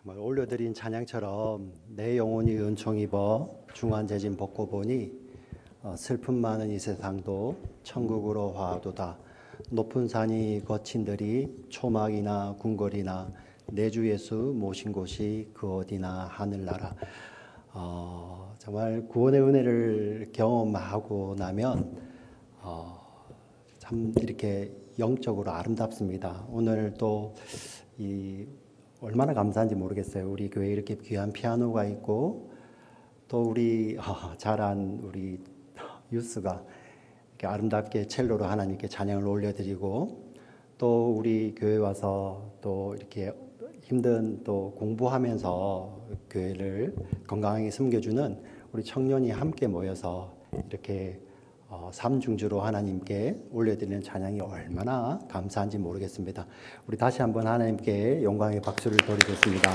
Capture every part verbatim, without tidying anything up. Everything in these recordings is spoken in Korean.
정말 올려드린 찬양처럼 내 영혼이 은총 입어 중환제진 벗고 보니 어, 슬픔 많은 이 세상도 천국으로 화도다. 높은 산이 거친들이 초막이나 궁궐이나 내 주 예수 모신 곳이 그 어디나 하늘나라. 어, 정말 구원의 은혜를 경험하고 나면 어, 참 이렇게 영적으로 아름답습니다. 오늘 또 이 얼마나 감사한지 모르겠어요. 우리 교회에 이렇게 귀한 피아노가 있고 또 우리 어, 잘한 우리 유스가 이렇게 아름답게 첼로로 하나님께 찬양을 올려드리고 또 우리 교회 와서 또 이렇게 힘든 또 공부하면서 교회를 건강하게 섬겨주는 우리 청년이 함께 모여서 이렇게 어, 삼중주로 하나님께 올려드리는 찬양이 얼마나 감사한지 모르겠습니다. 우리 다시 한번 하나님께 영광의 박수를 드리겠습니다.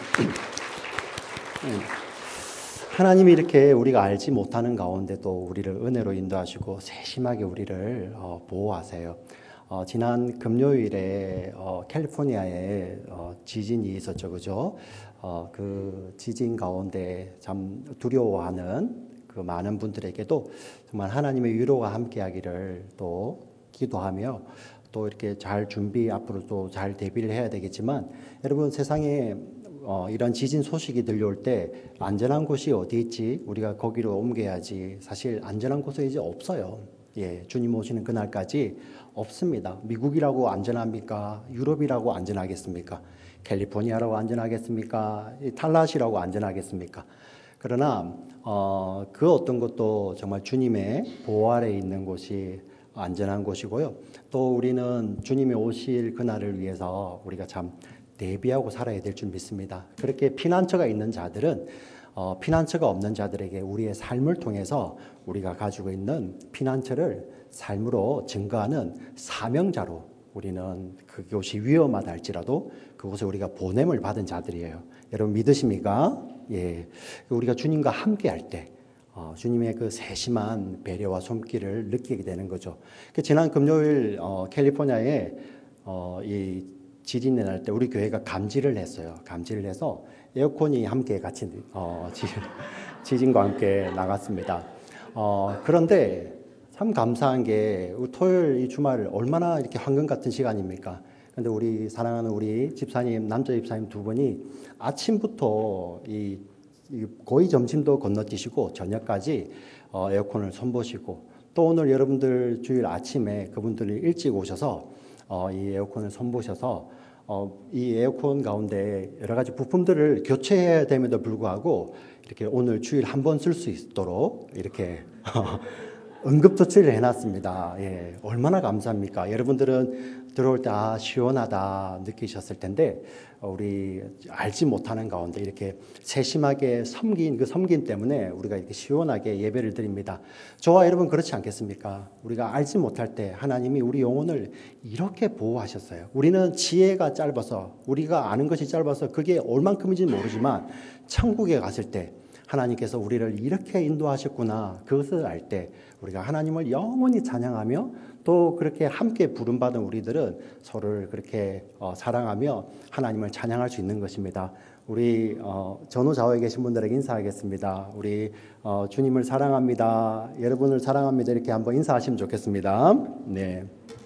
하나님이 이렇게 우리가 알지 못하는 가운데도 우리를 은혜로 인도하시고 세심하게 우리를 어, 보호하세요. 어, 지난 금요일에 어, 캘리포니아에 어, 지진이 있었죠, 그죠? 어, 그 지진 가운데 참 두려워하는 그 많은 분들에게도 정말 하나님의 위로가 함께하기를 또 기도하며 또 이렇게 잘 준비 앞으로 또 잘 대비를 해야 되겠지만 여러분 세상에 어, 이런 지진 소식이 들려올 때 안전한 곳이 어디 있지? 우리가 거기로 옮겨야지. 사실 안전한 곳은 이제 없어요. 예, 주님 오시는 그날까지 없습니다. 미국이라고 안전합니까? 유럽이라고 안전하겠습니까? 캘리포니아라고 안전하겠습니까? 탈라시라고 안전하겠습니까? 그러나 어, 그 어떤 것도 정말 주님의 보호 아래에 있는 곳이 안전한 곳이고요. 또 우리는 주님이 오실 그날을 위해서 우리가 참 대비하고 살아야 될 줄 믿습니다. 그렇게 피난처가 있는 자들은 어, 피난처가 없는 자들에게 우리의 삶을 통해서 우리가 가지고 있는 피난처를 삶으로 증거하는 사명자로 우리는 그곳이 위험하다 할지라도 그곳에 우리가 보냄을 받은 자들이에요. 여러분 믿으십니까? 예, 우리가 주님과 함께 할 때 어, 주님의 그 세심한 배려와 손길을 느끼게 되는 거죠. 그 지난 금요일 어, 캘리포니아에 어, 이 지진이 날 때 우리 교회가 감지를 했어요. 감지를 해서 에어컨이 함께 같이 어, 지진과 함께 나갔습니다. 어, 그런데 참 감사한 게 토요일 이 주말 얼마나 이렇게 황금 같은 시간입니까? 근데 우리 사랑하는 우리 집사님, 남자 집사님 두 분이 아침부터 이, 이 거의 점심도 건너뛰시고 저녁까지 어, 에어컨을 손보시고 또 오늘 여러분들 주일 아침에 그분들이 일찍 오셔서 어, 이 에어컨을 손보셔서 어, 이 에어컨 가운데 여러 가지 부품들을 교체해야 됨에도 불구하고 이렇게 오늘 주일 한 번 쓸 수 있도록 이렇게 응급조치를 해놨습니다. 예, 얼마나 감사합니까? 여러분들은 들어올 때 아, 시원하다 느끼셨을 텐데 우리 알지 못하는 가운데 이렇게 세심하게 섬긴 그 섬김 때문에 우리가 이렇게 시원하게 예배를 드립니다. 저와 여러분 그렇지 않겠습니까? 우리가 알지 못할 때 하나님이 우리 영혼을 이렇게 보호하셨어요. 우리는 지혜가 짧아서 우리가 아는 것이 짧아서 그게 얼만큼인지 모르지만 천국에 갔을 때 하나님께서 우리를 이렇게 인도하셨구나. 그것을 알 때 우리가 하나님을 영원히 찬양하며 또 그렇게 함께 부름받은 우리들은 서로를 그렇게 어, 사랑하며 하나님을 찬양할 수 있는 것입니다. 우리 어, 전후좌우에 계신 분들에게 인사하겠습니다. 우리 어, 주님을 사랑합니다. 여러분을 사랑합니다. 이렇게 한번 인사하시면 좋겠습니다. 네.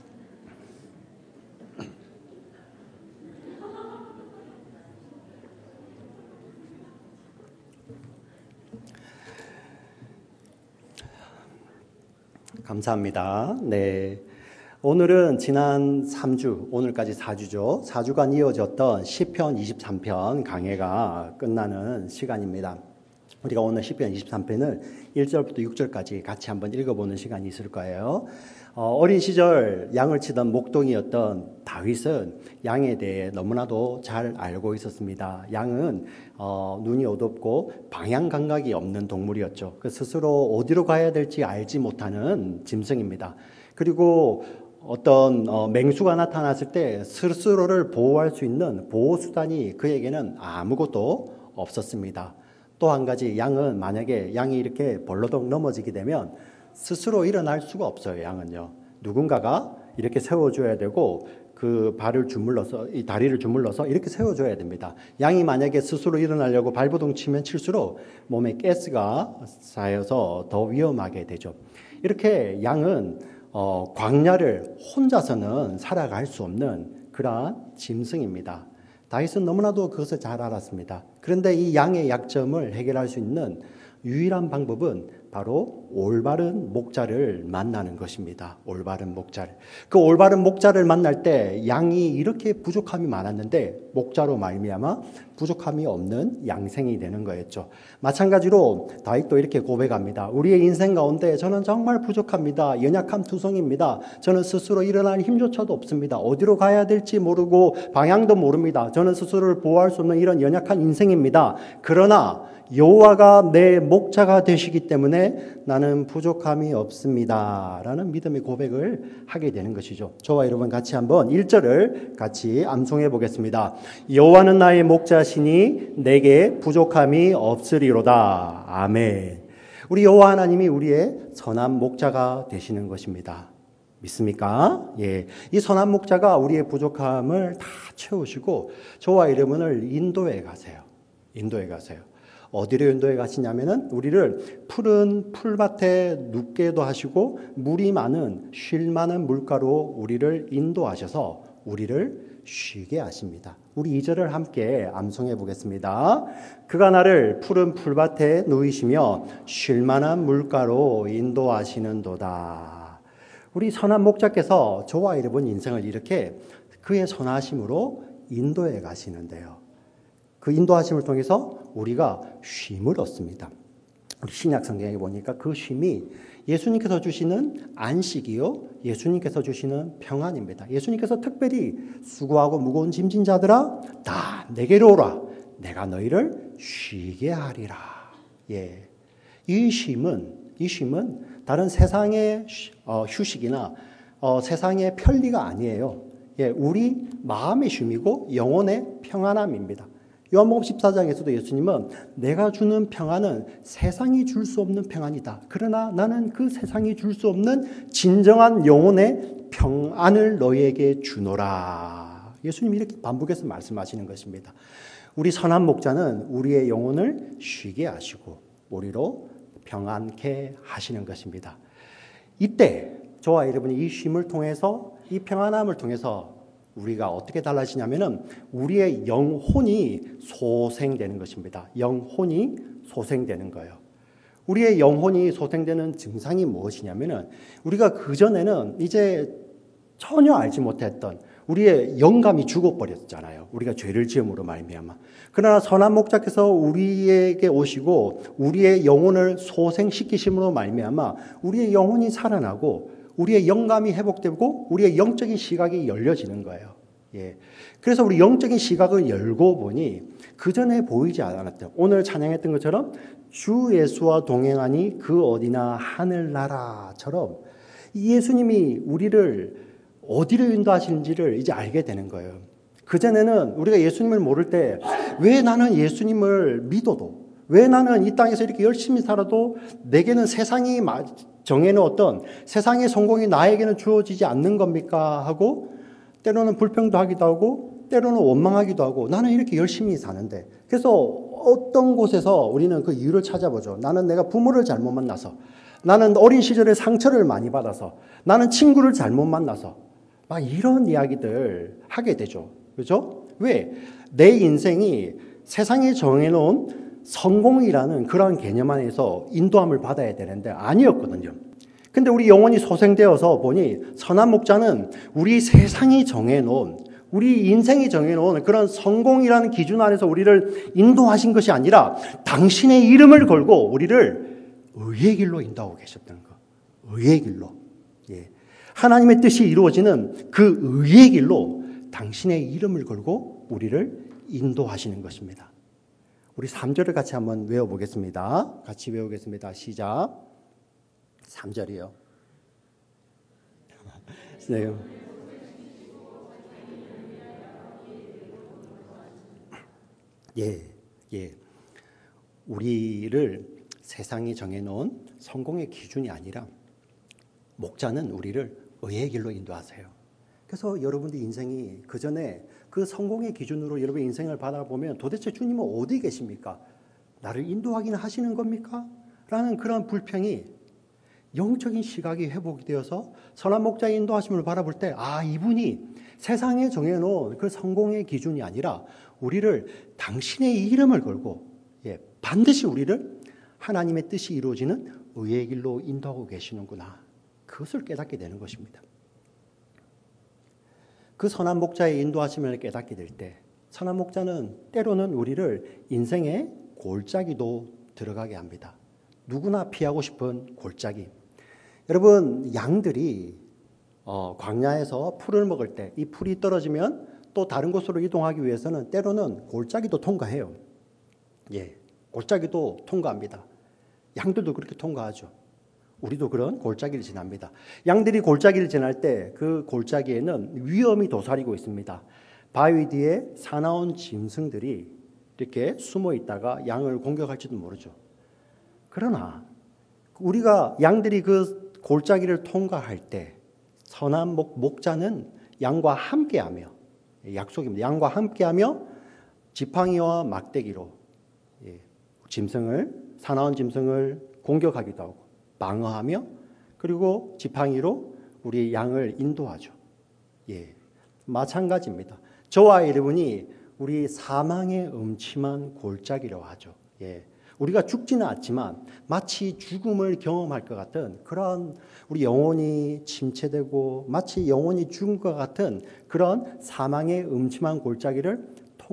감사합니다. 네. 오늘은 지난 삼 주, 오늘까지 사 주죠. 사 주간 이어졌던 시편 이십삼 편 강해가 끝나는 시간입니다. 우리가 오늘 시편 이십삼 편을 일 절부터 육 절까지 같이 한번 읽어보는 시간이 있을 거예요. 어, 어린 시절 양을 치던 목동이었던 다윗은 양에 대해 너무나도 잘 알고 있었습니다. 양은 어, 눈이 어둡고 방향 감각이 없는 동물이었죠. 그 스스로 어디로 가야 될지 알지 못하는 짐승입니다. 그리고 어떤 어, 맹수가 나타났을 때 스스로를 보호할 수 있는 보호수단이 그에게는 아무것도 없었습니다. 또 한 가지 양은 만약에 양이 이렇게 벌러덩 넘어지게 되면 스스로 일어날 수가 없어요. 양은요. 누군가가 이렇게 세워줘야 되고 그 그 발을 주물러서 이 다리를 주물러서 이렇게 세워줘야 됩니다. 양이 만약에 스스로 일어나려고 발버둥 치면 칠수록 몸에 가스가 쌓여서 더 위험하게 되죠. 이렇게 양은 어, 광야를 혼자서는 살아갈 수 없는 그러한 짐승입니다. 다윗은 너무나도 그것을 잘 알았습니다. 그런데 이 양의 약점을 해결할 수 있는 유일한 방법은 바로 올바른 목자를 만나는 것입니다. 올바른 목자를. 그 올바른 목자를 만날 때 양이 이렇게 부족함이 많았는데 목자로 말미암아 부족함이 없는 양생이 되는 거였죠. 마찬가지로 다윗도 이렇게 고백합니다. 우리의 인생 가운데 저는 정말 부족합니다. 연약한 투성입니다. 저는 스스로 일어날 힘조차도 없습니다. 어디로 가야 될지 모르고 방향도 모릅니다. 저는 스스로를 보호할 수 없는 이런 연약한 인생입니다. 그러나 여호와가 내 목자가 되시기 때문에 나는 부족함이 없습니다. 라는 믿음의 고백을 하게 되는 것이죠. 저와 여러분 같이 한번 일 절을 같이 암송해 보겠습니다. 여호와는 나의 목자시니 내게 부족함이 없으리로다. 아멘. 우리 여호와 하나님이 우리의 선한 목자가 되시는 것입니다. 믿습니까? 예. 이 선한 목자가 우리의 부족함을 다 채우시고 저와 여러분을 인도해 가세요. 인도해 가세요. 어디로 인도해 가시냐면은 우리를 푸른 풀밭에 눕게도 하시고 물이 많은 쉴 만한 물가로 우리를 인도하셔서 우리를 쉬게 하십니다. 우리 이 절을 함께 암송해 보겠습니다. 그가 나를 푸른 풀밭에 누이시며 쉴 만한 물가로 인도하시는도다. 우리 선한 목자께서 저와 여러분 인생을 이렇게 그의 선하심으로 인도해 가시는데요. 그 인도하심을 통해서 우리가 쉼을 얻습니다. 우리 신약 성경에 보니까 그 쉼이 예수님께서 주시는 안식이요, 예수님께서 주시는 평안입니다. 예수님께서 특별히 수고하고 무거운 짐진 자들아 다 내게로 오라. 내가 너희를 쉬게 하리라. 예, 이 쉼은 이 쉼은 다른 세상의 휴식이나 어, 세상의 편리가 아니에요. 예, 우리 마음의 쉼이고 영혼의 평안함입니다. 요한복음 십사 장에서도 예수님은 내가 주는 평안은 세상이 줄 수 없는 평안이다. 그러나 나는 그 세상이 줄 수 없는 진정한 영혼의 평안을 너희에게 주노라. 예수님이 이렇게 반복해서 말씀하시는 것입니다. 우리 선한 목자는 우리의 영혼을 쉬게 하시고 우리로 평안케 하시는 것입니다. 이때 저와 여러분이 이 쉼을 통해서 이 평안함을 통해서 우리가 어떻게 달라지냐면은 우리의 영혼이 소생되는 것입니다. 영혼이 소생되는 거예요. 우리의 영혼이 소생되는 증상이 무엇이냐면은 우리가 그전에는 이제 전혀 알지 못했던 우리의 영감이 죽어버렸잖아요. 우리가 죄를 지음으로 말미암아. 그러나 선한 목자께서 우리에게 오시고 우리의 영혼을 소생시키심으로 말미암아 우리의 영혼이 살아나고 우리의 영감이 회복되고 우리의 영적인 시각이 열려지는 거예요. 예. 그래서 우리 영적인 시각을 열고 보니 그전에 보이지 않았던 오늘 찬양했던 것처럼 주 예수와 동행하니 그 어디나 하늘나라처럼 예수님이 우리를 어디로 인도하시는지를 이제 알게 되는 거예요. 그전에는 우리가 예수님을 모를 때 왜 나는 예수님을 믿어도 왜 나는 이 땅에서 이렇게 열심히 살아도 내게는 세상이 정해놓은 어떤 세상의 성공이 나에게는 주어지지 않는 겁니까? 하고 때로는 불평도 하기도 하고 때로는 원망하기도 하고 나는 이렇게 열심히 사는데 그래서 어떤 곳에서 우리는 그 이유를 찾아보죠. 나는 내가 부모를 잘못 만나서 나는 어린 시절에 상처를 많이 받아서 나는 친구를 잘못 만나서 막 이런 이야기들 하게 되죠. 그렇죠? 왜? 내 인생이 세상이 정해놓은 성공이라는 그런 개념 안에서 인도함을 받아야 되는데 아니었거든요. 근데 우리 영혼이 소생되어서 보니 선한 목자는 우리 세상이 정해놓은 우리 인생이 정해놓은 그런 성공이라는 기준 안에서 우리를 인도하신 것이 아니라 당신의 이름을 걸고 우리를 의의 길로 인도하고 계셨던 거. 의의 길로. 예. 하나님의 뜻이 이루어지는 그 의의 길로 당신의 이름을 걸고 우리를 인도하시는 것입니다. 우리 삼 절을 같이 한번 외워보겠습니다. 같이 외우겠습니다. 시작. 삼 절이요. 네. 예, 예. 우리를 세상이 정해놓은 성공의 기준이 아니라 목자는 우리를 의의 길로 인도하세요. 그래서 여러분들 인생이 그 전에 그 성공의 기준으로 여러분 인생을 바라보면 도대체 주님은 어디 계십니까? 나를 인도하기는 하시는 겁니까? 라는 그런 불평이 영적인 시각이 회복이 되어서 선한 목자의 인도하심을 바라볼 때, 아, 이분이 세상에 정해놓은 그 성공의 기준이 아니라 우리를 당신의 이름을 걸고, 예, 반드시 우리를 하나님의 뜻이 이루어지는 의의 길로 인도하고 계시는구나. 그것을 깨닫게 되는 것입니다. 그 선한 목자의 인도하심을 깨닫게 될 때, 선한 목자는 때로는 우리를 인생의 골짜기도 들어가게 합니다. 누구나 피하고 싶은 골짜기. 여러분, 양들이 어, 광야에서 풀을 먹을 때 이 풀이 떨어지면 또 다른 곳으로 이동하기 위해서는 때로는 골짜기도 통과해요. 예, 골짜기도 통과합니다. 양들도 그렇게 통과하죠. 우리도 그런 골짜기를 지납니다. 양들이 골짜기를 지날 때 그 골짜기에는 위험이 도사리고 있습니다. 바위 뒤에 사나운 짐승들이 이렇게 숨어 있다가 양을 공격할지도 모르죠. 그러나 우리가 양들이 그 골짜기를 통과할 때 선한 목, 목자는 양과 함께하며, 약속입니다. 양과 함께하며 지팡이와 막대기로 예, 짐승을, 사나운 짐승을 공격하기도 하고 방어하며, 그리고 지팡이로 우리 양을 인도하죠. 예, 마찬가지입니다. 저와 여러분이 우리 사망의 음침한 골짜기라고 하죠. 예, 우리가 죽지는 않지만 마치 죽음을 경험할 것 같은 그런, 우리 영혼이 침체되고 마치 영혼이 죽은 것 같은 그런 사망의 음침한 골짜기를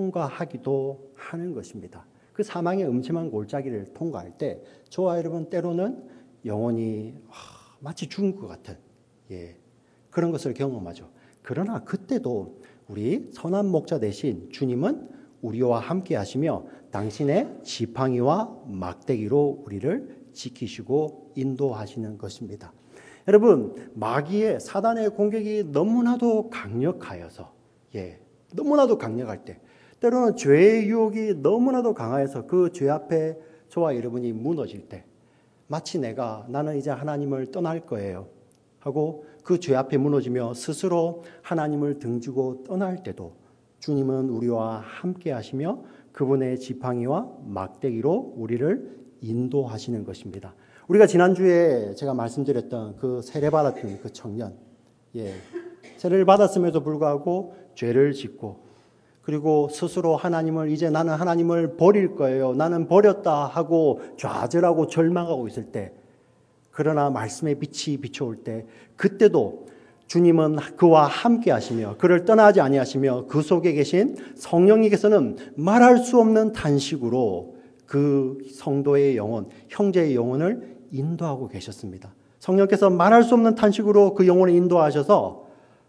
통과하기도 하는 것입니다. 그 사망의 음침한 골짜기를 통과할 때 저와 여러분 때로는 영혼이 마치 죽은 것 같은, 예, 그런 것을 경험하죠. 그러나 그때도 우리 선한 목자 대신 주님은 우리와 함께 하시며 당신의 지팡이와 막대기로 우리를 지키시고 인도하시는 것입니다. 여러분, 마귀의, 사단의 공격이 너무나도 강력하여서, 예, 너무나도 강력할 때, 때로는 죄의 유혹이 너무나도 강하여서 그 죄 앞에 저와 여러분이 무너질 때, 마치 내가 나는 이제 하나님을 떠날 거예요 하고 그 죄 앞에 무너지며 스스로 하나님을 등지고 떠날 때도 주님은 우리와 함께 하시며 그분의 지팡이와 막대기로 우리를 인도하시는 것입니다. 우리가 지난주에 제가 말씀드렸던 그 세례받았던 그 청년, 예, 세례를 받았음에도 불구하고 죄를 짓고, 그리고 스스로 하나님을, 이제 나는 하나님을 버릴 거예요, 나는 버렸다 하고 좌절하고 절망하고 있을 때, 그러나 말씀의 빛이 비춰올 때, 그때도 주님은 그와 함께 하시며 그를 떠나지 아니하시며 그 속에 계신 성령님께서는 말할 수 없는 탄식으로 그 성도의 영혼, 형제의 영혼을 인도하고 계셨습니다. 성령께서 말할 수 없는 탄식으로 그 영혼을 인도하셔서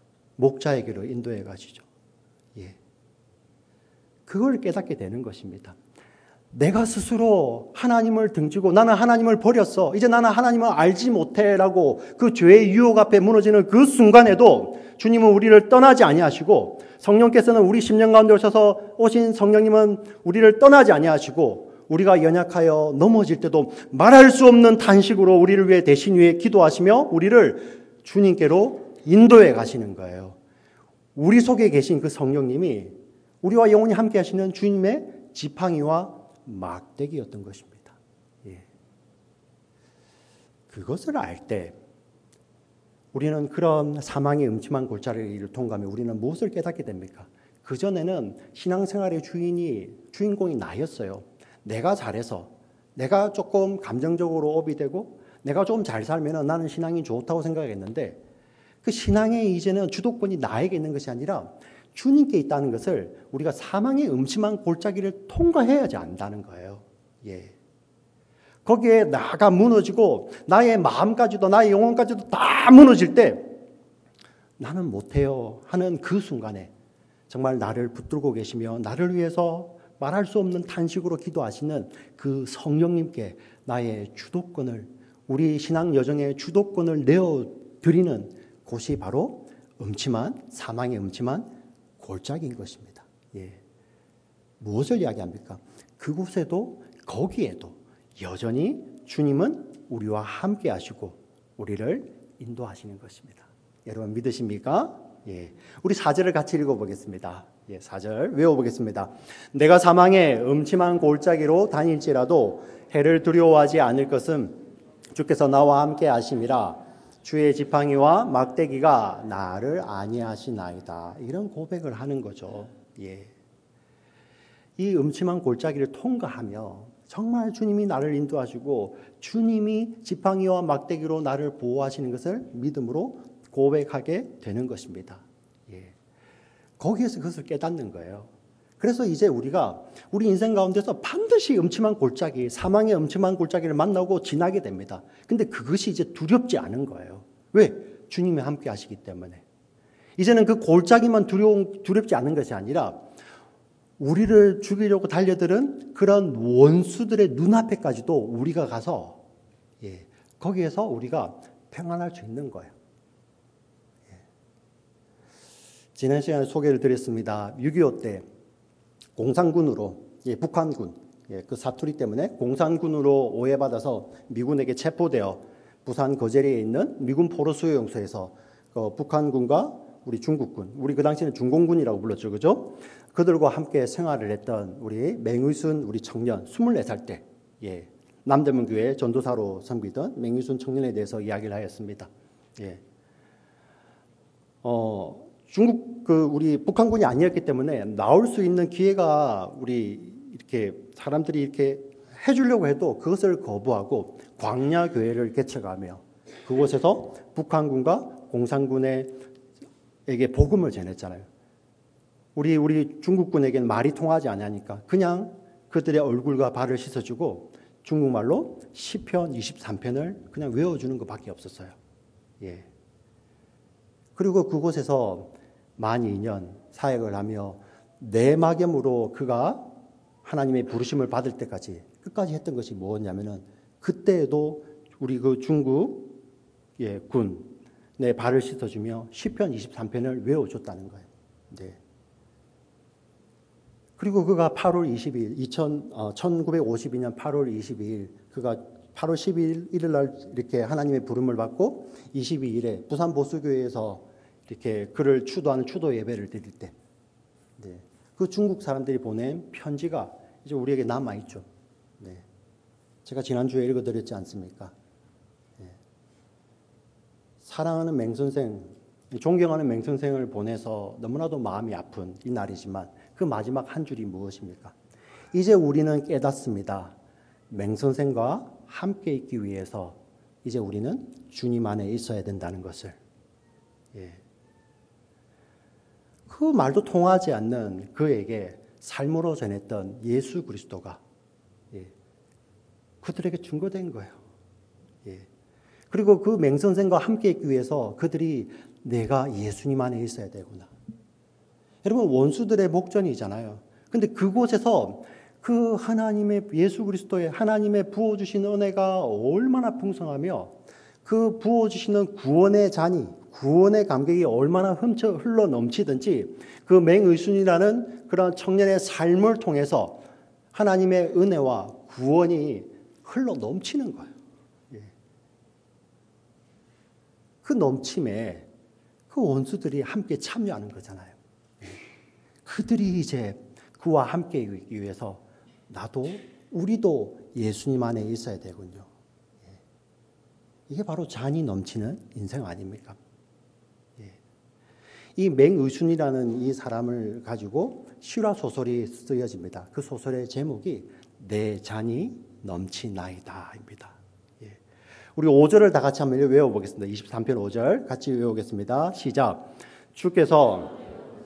목자에게로 인도해 가시죠. 예. 그걸 깨닫게 되는 것입니다. 내가 스스로 하나님을 등지고 나는 하나님을 버렸어, 이제 나는 하나님을 알지 못해라고 그 죄의 유혹 앞에 무너지는 그 순간에도 주님은 우리를 떠나지 아니하시고, 성령께서는 우리 심령 가운데 오셔서 오신 성령님은 우리를 떠나지 아니하시고, 우리가 연약하여 넘어질 때도 말할 수 없는 탄식으로 우리를 위해 대신 위해 기도하시며 우리를 주님께로 인도해 가시는 거예요. 우리 속에 계신 그 성령님이 우리와 영원히 함께 하시는 주님의 지팡이와 막대기였던 것입니다. 예. 그것을 알 때 우리는 그런 사망의 음침한 골짜기를 통과하며 우리는 무엇을 깨닫게 됩니까? 그전에는 신앙생활의 주인이, 주인공이 나였어요. 내가 잘해서, 내가 조금 감정적으로 업이 되고 내가 좀 잘 살면 나는 신앙이 좋다고 생각했는데, 그 신앙의 이제는 주도권이 나에게 있는 것이 아니라 주님께 있다는 것을 우리가 사망의 음침한 골짜기를 통과해야지 안다는 거예요. 예. 거기에 나가 무너지고 나의 마음까지도 나의 영혼까지도 다 무너질 때 나는 못해요 하는 그 순간에 정말 나를 붙들고 계시며 나를 위해서 말할 수 없는 탄식으로 기도하시는 그 성령님께 나의 주도권을, 우리 신앙 여정의 주도권을 내어드리는 곳이 바로 음침한, 사망의 음침한 골짜기인 것입니다. 예. 무엇을 이야기합니까? 그곳에도 거기에도 여전히 주님은 우리와 함께 하시고 우리를 인도하시는 것입니다. 여러분 믿으십니까? 예. 우리 사 절을 같이 읽어보겠습니다. 예, 사 절 외워보겠습니다. 내가 사망의 음침한 골짜기로 다닐지라도 해를 두려워하지 않을 것은 주께서 나와 함께 하심이라. 주의 지팡이와 막대기가 나를 안위하시나이다. 이런 고백을 하는 거죠. 예. 이 음침한 골짜기를 통과하며 정말 주님이 나를 인도하시고 주님이 지팡이와 막대기로 나를 보호하시는 것을 믿음으로 고백하게 되는 것입니다. 예. 거기에서 그것을 깨닫는 거예요. 그래서 이제 우리가 우리 인생 가운데서 반드시 음침한 골짜기, 사망의 음침한 골짜기를 만나고 지나게 됩니다. 근데 그것이 이제 두렵지 않은 거예요. 왜? 주님이 함께 하시기 때문에. 이제는 그 골짜기만 두려, 두렵지 않은 것이 아니라 우리를 죽이려고 달려드는 그런 원수들의 눈앞에까지도 우리가 가서 예, 거기에서 우리가 평안할 수 있는 거예요. 예. 지난 시간에 소개를 드렸습니다. 육이오 때 공산군으로 예, 북한군 예, 그 사투리 때문에 공산군으로 오해받아서 미군에게 체포되어 부산 거제리에 있는 미군 포로 수용소에서 그 북한군과 우리 중국군, 우리 그 당시에는 중공군이라고 불렀죠, 그죠? 그들과 함께 생활을 했던 우리 맹의순 우리 청년 스물네 살 때 예, 남대문 교회 전도사로 섬기던 맹의순 청년에 대해서 이야기를 하였습니다. 예. 어, 중국 그 우리 북한군이 아니었기 때문에 나올 수 있는 기회가 우리 이렇게 사람들이 이렇게 해주려고 해도 그것을 거부하고 광야 교회를 개척하며 그곳에서 북한군과 공산군에게 복음을 전했잖아요. 우리 우리 중국군에게는 말이 통하지 않으니까 그냥 그들의 얼굴과 발을 씻어주고 중국말로 시편 이십삼 편을 그냥 외워주는 것밖에 없었어요. 예. 그리고 그곳에서 만 이 년 사역을 하며 내막염으로 그가 하나님의 부르심을 받을 때까지 끝까지 했던 것이 뭐였냐면은 그때에도 우리 그 중국 예, 군의 발을 씻어주며 시편 이십삼 편을 외워줬다는 거예요. 네. 그리고 그가 팔월 이십일, 천구백오십이 년 팔월 이십이일 그가 팔월 십일 일 날 이렇게 하나님의 부름을 받고 이십이 일에 부산 보수교회에서 이렇게 그를 추도하는 추도 예배를 드릴 때, 네. 그 중국 사람들이 보낸 편지가 이제 우리에게 남아 있죠. 네. 제가 지난주에 읽어드렸지 않습니까? 네. 사랑하는 맹선생, 존경하는 맹선생을 보내서 너무나도 마음이 아픈 이 날이지만 그 마지막 한 줄이 무엇입니까? 이제 우리는 깨닫습니다. 맹선생과 함께 있기 위해서 이제 우리는 주님 안에 있어야 된다는 것을. 예. 그 말도 통하지 않는 그에게 삶으로 전했던 예수 그리스도가 예. 그들에게 증거된 거예요. 예. 그리고 그 맹선생과 함께 있기 위해서 그들이 내가 예수님 안에 있어야 되구나. 여러분 원수들의 목전이잖아요. 근데 그곳에서 그 하나님의 예수 그리스도의 하나님의 부어주신 은혜가 얼마나 풍성하며 그 부어주시는 구원의 잔이 구원의 감격이 얼마나 훔쳐 흘러 넘치든지 그 맹의순이라는 그런 청년의 삶을 통해서 하나님의 은혜와 구원이 흘러 넘치는 거예요. 예. 그 넘침에 그 원수들이 함께 참여하는 거잖아요. 예. 그들이 이제 그와 함께 있기 위해서 나도 우리도 예수님 안에 있어야 되군요. 예. 이게 바로 잔이 넘치는 인생 아닙니까? 예. 이 맹의순이라는 이 사람을 가지고 실화 소설이 쓰여집니다. 그 소설의 제목이 내 잔이 넘치나이다입니다. 예. 우리 오 절을 다 같이 한번 외워보겠습니다. 이십삼 편 오 절 같이 외우겠습니다. 시작. 주께서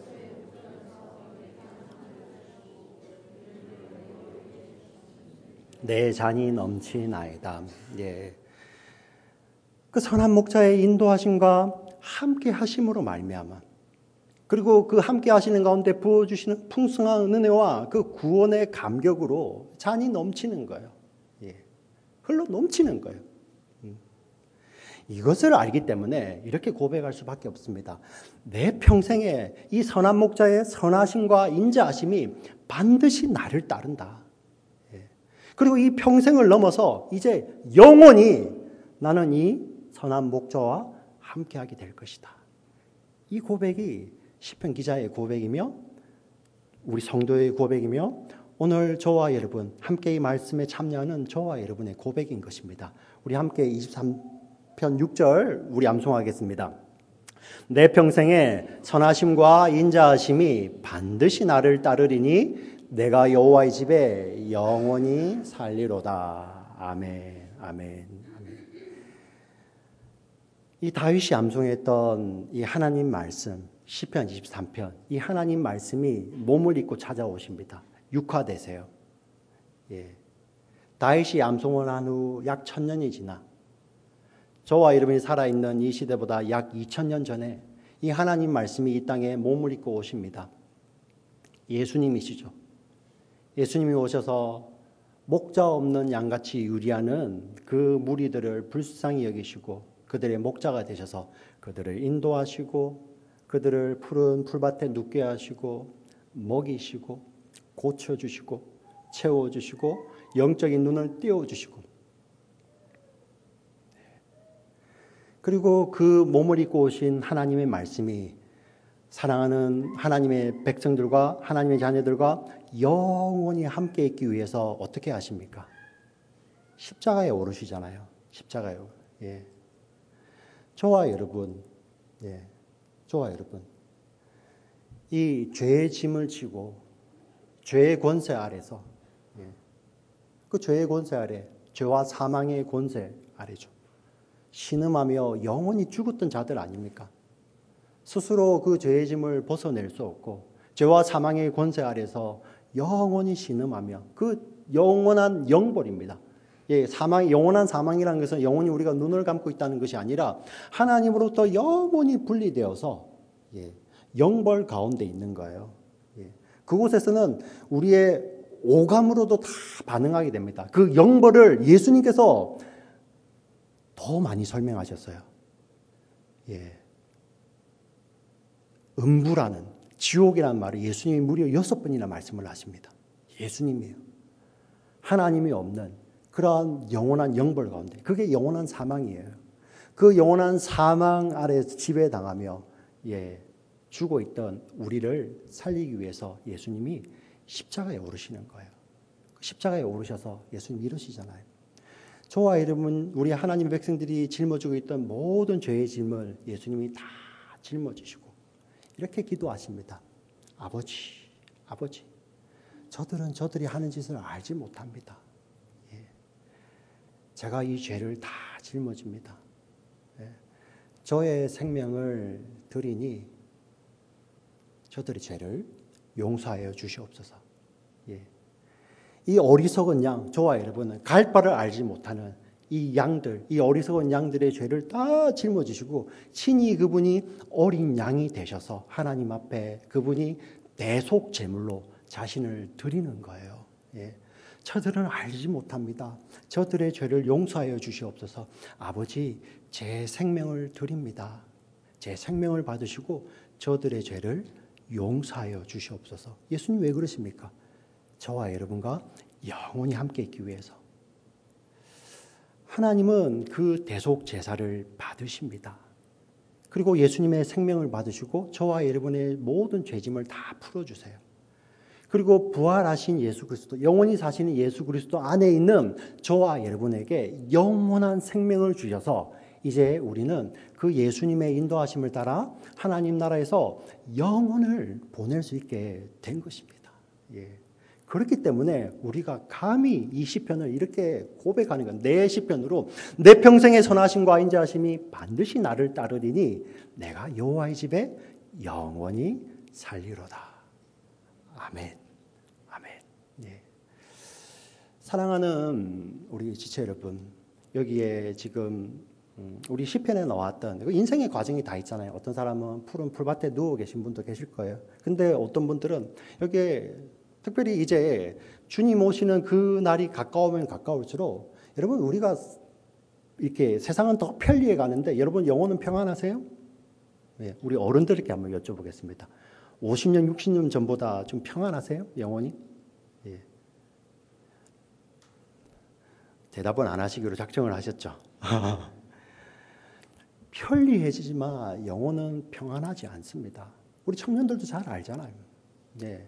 내 잔이 넘치나이다. 예. 그 선한 목자의 인도하심과 함께 하심으로 말미암아 그리고 그 함께 하시는 가운데 부어주시는 풍성한 은혜와 그 구원의 감격으로 잔이 넘치는 거예요. 예. 흘러 넘치는 거예요. 음. 이것을 알기 때문에 이렇게 고백할 수밖에 없습니다. 내 평생에 이 선한 목자의 선하심과 인자하심이 반드시 나를 따른다. 그리고 이 평생을 넘어서 이제 영원히 나는 이 선한 목자와 함께하게 될 것이다. 이 고백이 시편 기자의 고백이며 우리 성도의 고백이며 오늘 저와 여러분 함께 이 말씀에 참여하는 저와 여러분의 고백인 것입니다. 우리 함께 이십삼 편 육 절 우리 암송하겠습니다. 내 평생에 선하심과 인자하심이 반드시 나를 따르리니 내가 여호와의 집에 영원히 살리로다. 아멘, 아멘, 아멘. 이 다윗이 암송했던 이 하나님 말씀 시편 이십삼 편 이 하나님 말씀이 몸을 입고 찾아오십니다. 육화되세요. 예. 다윗이 암송을 한 후 약 천년이 지나 저와 여러분이 살아있는 이 시대보다 약 이천 년 전에 이 하나님 말씀이 이 땅에 몸을 입고 오십니다. 예수님이시죠. 예수님이 오셔서 목자 없는 양같이 유리하는 그 무리들을 불쌍히 여기시고 그들의 목자가 되셔서 그들을 인도하시고 그들을 푸른 풀밭에 눕게 하시고 먹이시고 고쳐주시고 채워주시고 영적인 눈을 띄워주시고 그리고 그 몸을 입고 오신 하나님의 말씀이 사랑하는 하나님의 백성들과 하나님의 자녀들과 영원히 함께 있기 위해서 어떻게 하십니까? 십자가에 오르시잖아요. 십자가에. 예. 저와 여러분, 예. 저와 여러분, 이 죄의 짐을 지고 죄의 권세 아래서, 예. 그 죄의 권세 아래, 죄와 사망의 권세 아래죠. 신음하며 영원히 죽었던 자들 아닙니까? 스스로 그 죄의 짐을 벗어낼 수 없고 죄와 사망의 권세 아래서 영원히 신음하며 그 영원한 영벌입니다. 예, 사망, 영원한 사망이라는 것은 영원히 우리가 눈을 감고 있다는 것이 아니라 하나님으로부터 영원히 분리되어서 예, 영벌 가운데 있는 거예요. 예, 그곳에서는 우리의 오감으로도 다 반응하게 됩니다. 그 영벌을 예수님께서 더 많이 설명하셨어요. 예. 음부라는 지옥이라는 말을 예수님이 무려 여섯 번이나 말씀을 하십니다. 예수님이에요. 하나님이 없는 그러한 영원한 영벌 가운데 그게 영원한 사망이에요. 그 영원한 사망 아래 지배당하며 예, 죽어 있던 우리를 살리기 위해서 예수님이 십자가에 오르시는 거예요. 십자가에 오르셔서 예수님 이러시잖아요. 저와 여러분 우리 하나님의 백성들이 짊어지고 있던 모든 죄의 짐을 예수님이 다 짊어지시고 이렇게 기도하십니다. 아버지, 아버지, 저들은 저들이 하는 짓을 알지 못합니다. 예. 제가 이 죄를 다 짊어집니다. 예. 저의 생명을 드리니 저들의 죄를 용서하여 주시옵소서. 예. 이 어리석은 양, 저와 여러분은 갈 바를 알지 못하는 이 양들, 이 어리석은 양들의 죄를 다 짊어지시고 친히 그분이 어린 양이 되셔서 하나님 앞에 그분이 대속 제물로 자신을 드리는 거예요. 예. 저들은 알지 못합니다. 저들의 죄를 용서하여 주시옵소서. 아버지, 제 생명을 드립니다. 제 생명을 받으시고 저들의 죄를 용서하여 주시옵소서. 예수님 왜 그러십니까? 저와 여러분과 영원히 함께 있기 위해서. 하나님은 그 대속 제사를 받으십니다. 그리고 예수님의 생명을 받으시고 저와 여러분의 모든 죄짐을 다 풀어주세요. 그리고 부활하신 예수 그리스도, 영원히 사시는 예수 그리스도 안에 있는 저와 여러분에게 영원한 생명을 주셔서 이제 우리는 그 예수님의 인도하심을 따라 하나님 나라에서 영혼을 보낼 수 있게 된 것입니다. 예. 그렇기 때문에 우리가 감히 이 시편을 이렇게 고백하는 건 내 시편으로 내 평생의 선하심과 인자하심이 반드시 나를 따르리니 내가 여호와의 집에 영원히 살리로다. 아멘. 아멘. 예. 사랑하는 우리 지체 여러분, 여기에 지금 우리 시편에 나왔던 인생의 과정이 다 있잖아요. 어떤 사람은 푸른 풀밭에 누워 계신 분도 계실 거예요. 근데 어떤 분들은 여기에 특별히 이제 주님 오시는 그 날이 가까우면 가까울수록 여러분 우리가 이렇게 세상은 더 편리해 가는데 여러분 영혼은 평안하세요? 네, 우리 어른들께 한번 여쭤보겠습니다. 오십 년, 육십 년 전보다 좀 평안하세요? 영혼이? 예. 대답은 안 하시기로 작정을 하셨죠. 편리해지지만 영혼은 평안하지 않습니다. 우리 청년들도 잘 알잖아요. 네.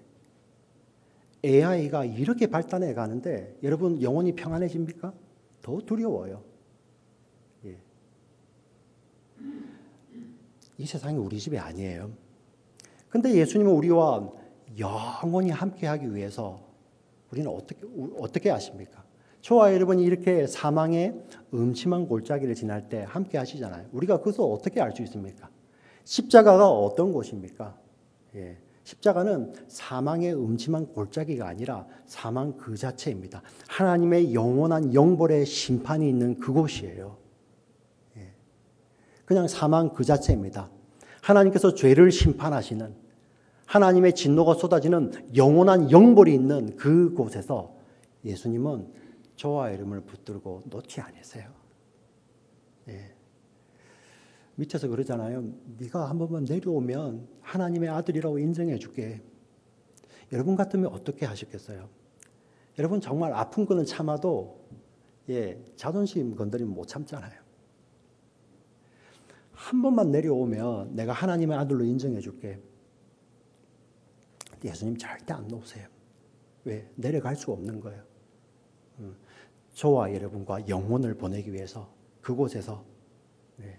에이아이가 이렇게 발달해 가는데 여러분 영혼이 평안해집니까? 더 두려워요. 예. 이 세상이 우리 집이 아니에요. 근데 예수님은 우리와 영원히 함께하기 위해서 우리는 어떻게 어떻게 하십니까? 저와 여러분이 이렇게 사망의 음침한 골짜기를 지날 때 함께 하시잖아요. 우리가 그것을 어떻게 알 수 있습니까? 십자가가 어떤 곳입니까? 예. 십자가는 사망의 음침한 골짜기가 아니라 사망 그 자체입니다. 하나님의 영원한 영벌의 심판이 있는 그곳이에요. 예. 그냥 사망 그 자체입니다. 하나님께서 죄를 심판하시는 하나님의 진노가 쏟아지는 영원한 영벌이 있는 그곳에서 예수님은 저와 이름을 붙들고 놓지 않으세요. 예. 밑에서 그러잖아요. 네가 한 번만 내려오면 하나님의 아들이라고 인정해 줄게. 여러분 같으면 어떻게 하셨겠어요? 여러분 정말 아픈 거는 참아도 예, 자존심 건드리면 못 참잖아요. 한 번만 내려오면 내가 하나님의 아들로 인정해 줄게. 예수님 절대 안 놓으세요. 왜? 내려갈 수 없는 거예요. 음, 저와 여러분과 영혼을 보내기 위해서 그곳에서 네.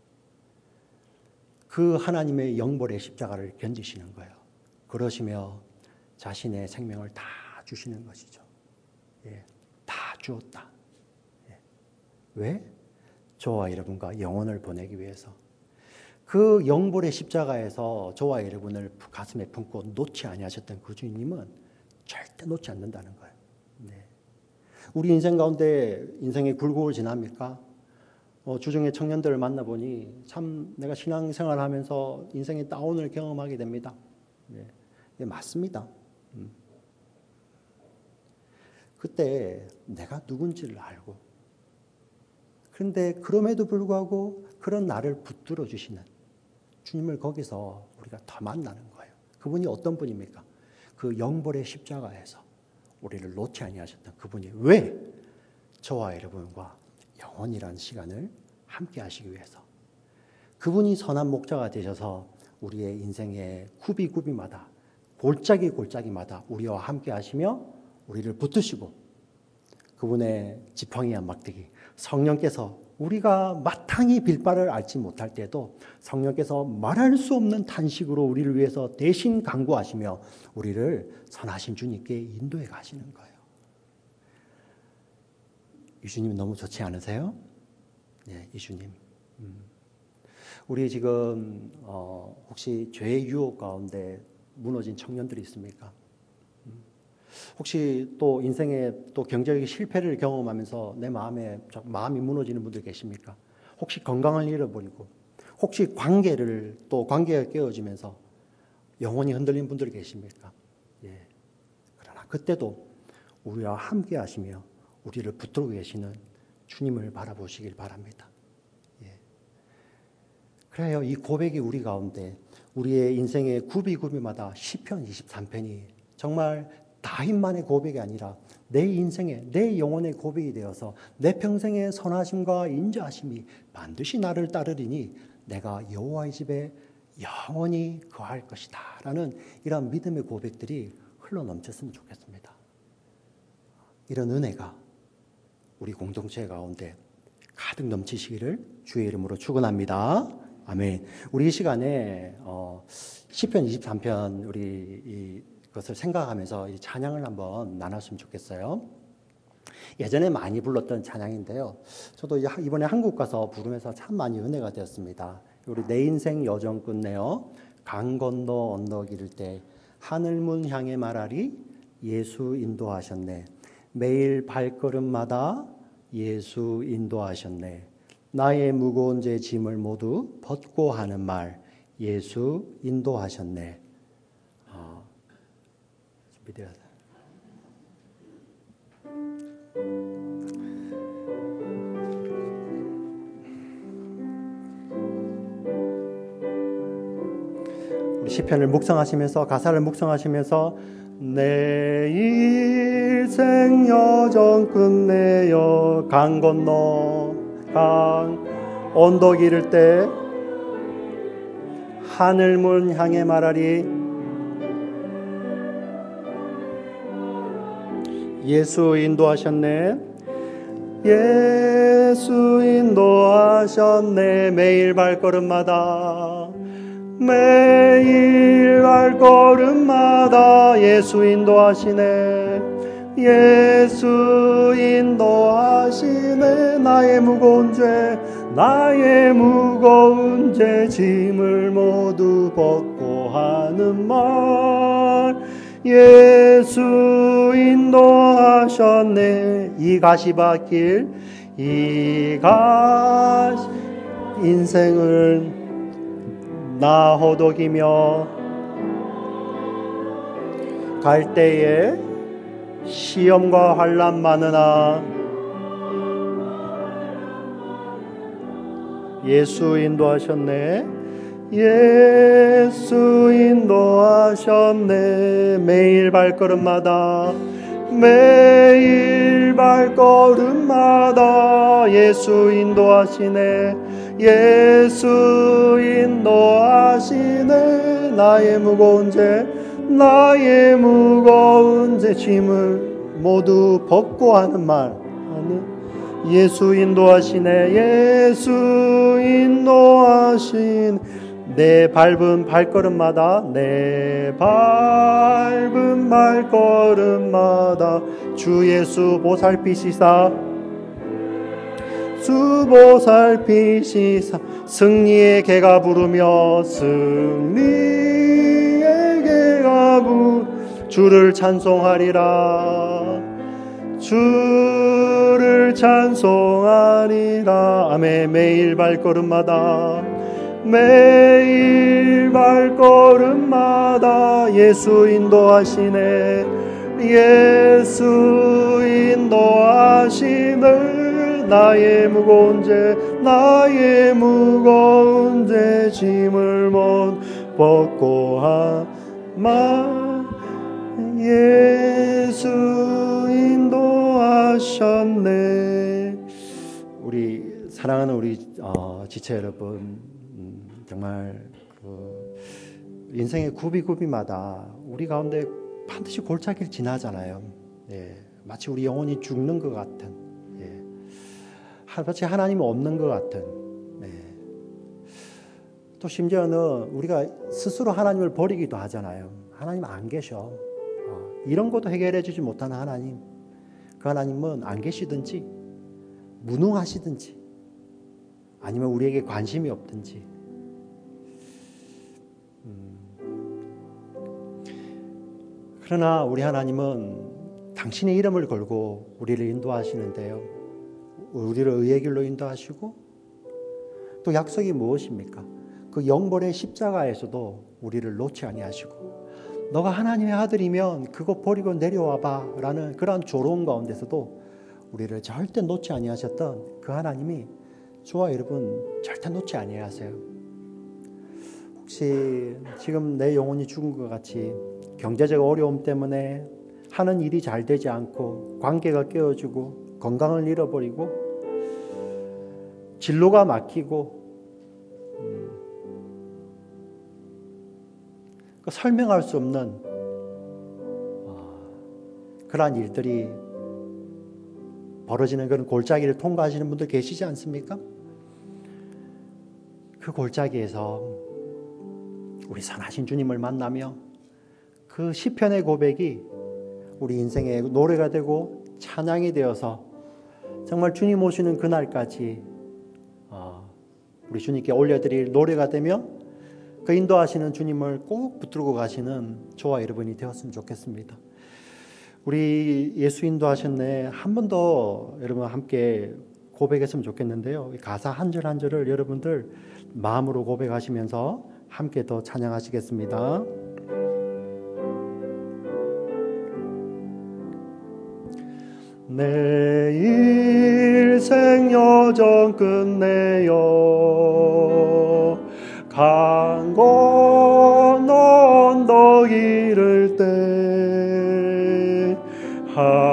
그 하나님의 영벌의 십자가를 견디시는 거예요. 그러시며 자신의 생명을 다 주시는 것이죠. 예, 다 주었다. 예. 왜? 저와 여러분과 영혼을 보내기 위해서. 그 영벌의 십자가에서 저와 여러분을 가슴에 품고 놓지 아니하셨던 그 주님은 절대 놓지 않는다는 거예요. 네. 우리 인생 가운데 인생의 굴곡을 지납니까? 어, 주중에 청년들을 만나보니 참 내가 신앙생활을 하면서 인생의 다운을 경험하게 됩니다. 네. 네, 맞습니다. 음. 그때 내가 누군지를 알고 그런데 그럼에도 불구하고 그런 나를 붙들어 주시는 주님을 거기서 우리가 더 만나는 거예요. 그분이 어떤 분입니까? 그 영벌의 십자가에서 우리를 놓지 아니하셨던 그분이 왜 저와 여러분과 영원이라는 시간을 함께 하시기 위해서 그분이 선한 목자가 되셔서 우리의 인생의 구비구비마다 골짜기 골짜기마다 우리와 함께 하시며 우리를 붙드시고 그분의 지팡이와 막대기 성령께서 우리가 마땅히 빌바를 알지 못할 때도 성령께서 말할 수 없는 탄식으로 우리를 위해서 대신 간구하시며 우리를 선하신 주님께 인도해 가시는 거예요. 이 주님 너무 좋지 않으세요? 네, 이 주님. 음. 우리 지금 어, 혹시 죄의 유혹 가운데 무너진 청년들이 있습니까? 음. 혹시 또 인생에 또 경제적인 실패를 경험하면서 내 마음에 마음이 무너지는 분들 계십니까? 혹시 건강을 잃어버리고 혹시 관계를 또 관계가 깨어지면서 영혼이 흔들린 분들이 계십니까? 예. 그러나 그때도 우리와 함께 하시며 우리를 붙들고 계시는 주님을 바라보시길 바랍니다. 예. 그래요. 이 고백이 우리 가운데 우리의 인생의 구비구비마다 시편 이십삼 편이 정말 다인만의 고백이 아니라 내 인생의 내 영혼의 고백이 되어서 내 평생의 선하심과 인자하심이 반드시 나를 따르리니 내가 여호와의 집에 영원히 거할 것이다 라는 이런 믿음의 고백들이 흘러넘쳤으면 좋겠습니다. 이런 은혜가 우리 공동체 가운데 가득 넘치시기를 주의 이름으로 축원합니다. 아멘. 우리 이 시간에 어, 시편 이십삼 편 우리 이것을 생각하면서 이 찬양을 한번 나눴으면 좋겠어요. 예전에 많이 불렀던 찬양인데요. 저도 이번에 한국 가서 부르면서 참 많이 은혜가 되었습니다. 우리 내 인생 여정 끝내어 강 건너 언덕 이를 때 하늘문 향해 말하리 예수 인도하셨네. 매일 발걸음마다 예수 인도하셨네. 나의 무거운 죄 짐을 모두 벗고 하는 말 예수 인도하셨네. 어, 준비되었어요. 우리 시편을 묵상하시면서 가사를 묵상하시면서 내 인생 여정 끝내어 강 건너 강 언덕 이를 때 하늘문 향해 말하리. 예수 인도하셨네. 예수 인도하셨네. 매일 발걸음마다 매일 발걸음마다 예수 인도하시네. 예수 인도하시네. 나의 무거운 죄 나의 무거운 죄 짐을 모두 벗고 하는 말 예수 인도하셨네. 이 가시밭길 이 가시 인생을 나 호독이며 갈 때에 시험과 환난 많으나 예수 인도하셨네. 예수 인도하셨네. 매일 발걸음마다 매일 발걸음마다 예수 인도하시네. 예수 인도하시네. 나의 무거운 죄 나의 무거운 죄 짐을 모두 벗고 하는 말 예수 인도하시네. 예수 인도하시네. 내 밟은 발걸음마다 내 밟은 발걸음마다 주 예수 보살피시사 주 보살피시사 승리의 개가 부르며 승리의 개가 부르 주를 찬송하리라 주를 찬송하리라. 아멘. 매일 발걸음마다 매일 발걸음마다 예수 인도하시네. 예수 인도하시네. 나의 무거운 죄 나의 무거운 죄 짐을 못 벗고 하마 예수 인도하셨네. 우리 사랑하는 우리 어, 지체 여러분, 음, 정말 그 인생의 구비구비마다 우리 가운데 반드시 골짜기를 지나잖아요. 예, 마치 우리 영혼이 죽는 것 같은, 예, 마치 하나님이 없는 것 같은. 예. 또 심지어는 우리가 스스로 하나님을 버리기도 하잖아요. 하나님 안 계셔. 어, 이런 것도 해결해 주지 못하는 하나님. 그 하나님은 안 계시든지 무능하시든지 아니면 우리에게 관심이 없든지. 음. 그러나 우리 하나님은 당신의 이름을 걸고 우리를 인도하시는데요. 우리를 의의 길로 인도하시고 또 약속이 무엇입니까? 그 영벌의 십자가에서도 우리를 놓지 아니하시고 너가 하나님의 아들이면 그거 버리고 내려와봐 라는 그러한 조롱 가운데서도 우리를 절대 놓지 아니하셨던 그 하나님이 저와 여러분 절대 놓지 아니하세요. 혹시 지금 내 영혼이 죽은 것 같이 경제적 어려움 때문에 하는 일이 잘 되지 않고 관계가 깨어지고 건강을 잃어버리고 진로가 막히고 음, 그 설명할 수 없는 어, 그러한 일들이 벌어지는 그런 골짜기를 통과하시는 분들 계시지 않습니까? 그 골짜기에서 우리 선하신 주님을 만나며 그 시편의 고백이 우리 인생의 노래가 되고 찬양이 되어서 정말 주님 오시는 그날까지 우리 주님께 올려드릴 노래가 되며 그 인도하시는 주님을 꼭 붙들고 가시는 저와 여러분이 되었으면 좋겠습니다. 우리 예수 인도하셨네 한 번 더 여러분 함께 고백했으면 좋겠는데요. 가사 한 절 한 절을 여러분들 마음으로 고백하시면서 함께 더 찬양하시겠습니다. 내 일생 여정 끝내어 강 건너 언덕 이를 때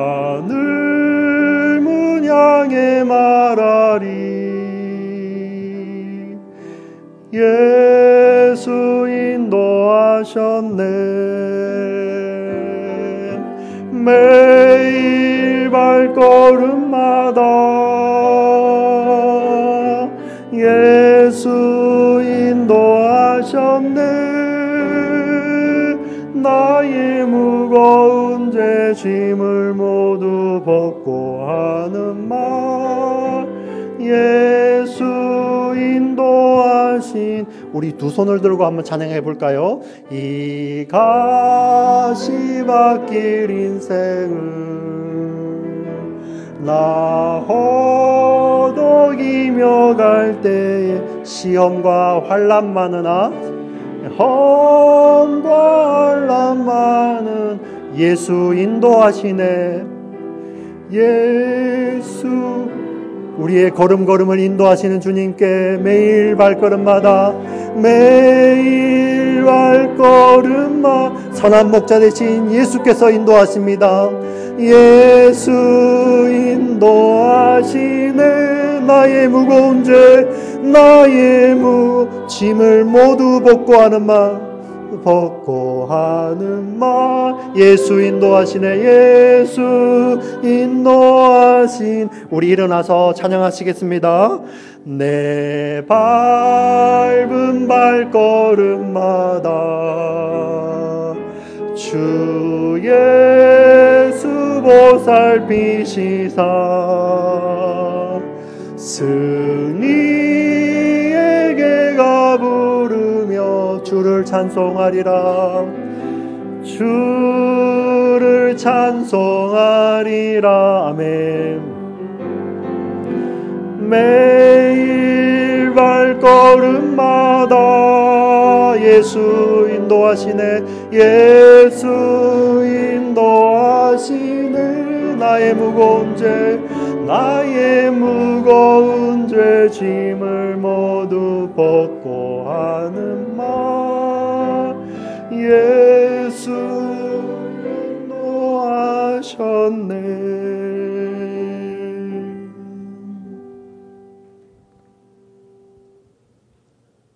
하늘 문 향해 말하리 예수 인도하셨네. 매일 발걸음마다 예수 인도하셨네. 나의 무거운 죄 짐을 모두 벗고 하는 말 예수 인도하신. 우리 두 손을 들고 한번 찬양해 볼까요? 이 가시밭길 인생을 나 허덕이며 갈 때에 시험과 환난 많으나 험과 환난 많은 예수 인도하시네. 예수 우리의 걸음걸음을 인도하시는 주님께 매일 발걸음마다 매일 발걸음마 선한 목자 되신 예수께서 인도하십니다. 예수 인도하시네. 나의 무거운 죄 나의 무 짐을 모두 벗고 하는 말 벗고 하는 말 예수 인도하시네. 예수 인도하신. 우리 일어나서 찬양하시겠습니다. 내 밟은 발걸음마다 주 예수 보살피시사 승리에게 가부르며 주를 찬송하리라. 주를 찬송하리라. 아멘. 매일 발걸음마다 예수 인도하시네. 예수 인도하시네. 나의 무거운 죄 나의 무거운 죄 짐을 모두 벗고 하는 말 예수 인도하셨네.